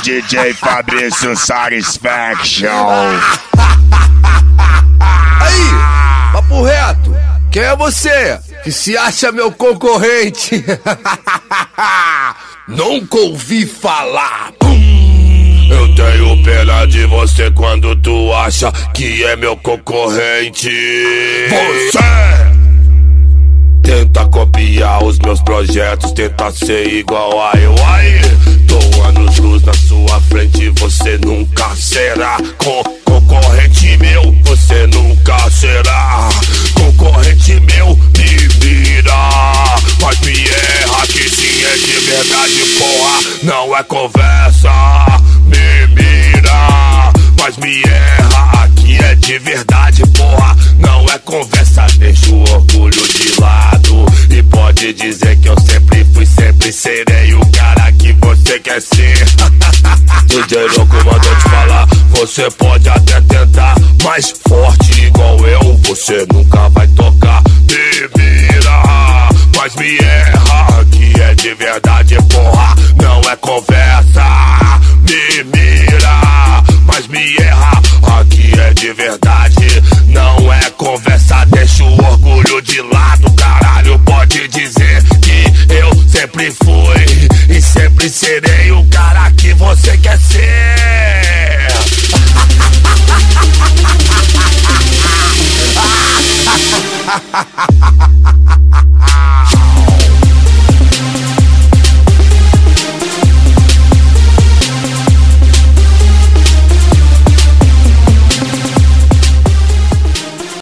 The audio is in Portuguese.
DJ Fabrício Satisfaction. Aí, papo reto, quem é você que se acha meu concorrente? Nunca ouvi falar. Eu tenho pena de você quando tu acha que é meu concorrente. Você tenta copiar os meus projetos, tenta ser igual a eu. Aí, tô anos-luz na sua frente, você nunca será concorrente meu. Você nunca será concorrente meu. Me mira, mas me erra, que sim é de verdade, porra, não é conversa. Me mira, mas me erra, aqui é de verdade, porra, não é conversa. Deixa o orgulho de lado e pode dizer que eu sempre fui, sempre serei o cara que você quer ser. DJ Louco mandou te falar, você pode até tentar, mas forte igual eu, você nunca vai tocar. Me mira, mas me erra, aqui é de verdade, porra, não é conversa. Me mira, mas me erra, aqui é de verdade, não é conversa. Deixa o orgulho de lado, caralho, pode dizer que eu sempre fui e sempre serei o cara que você quer ser.